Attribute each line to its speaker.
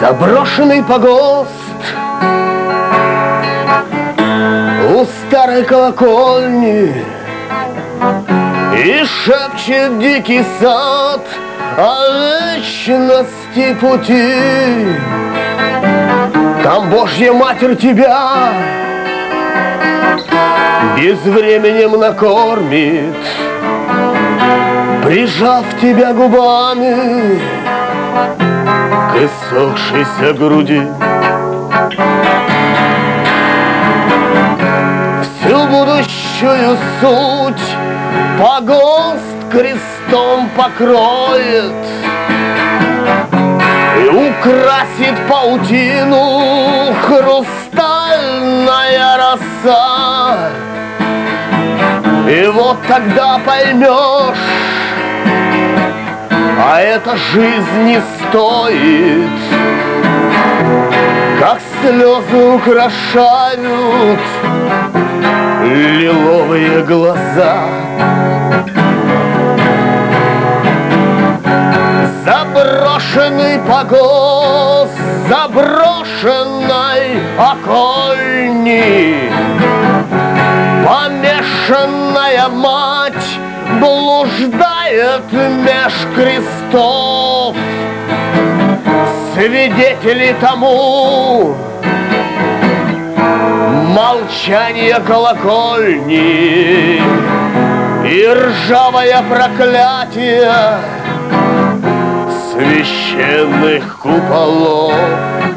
Speaker 1: Заброшенный погост у старой колокольни, и шепчет дикий сад о вечности пути. Там Божья Матерь тебя безвременем накормит, прижав тебя губами к иссохшейся груди. Всю будущую суть погост крестом покроет и украсит паутину хрустальная роса. И вот тогда поймешь, а это жизни стоит, как слезы украшают лиловые глаза. Заброшенный погост заброшенной окольни, помешанная мать блуждает меж крестов. Свидетели тому молчание колокольни и ржавое проклятие священных куполов.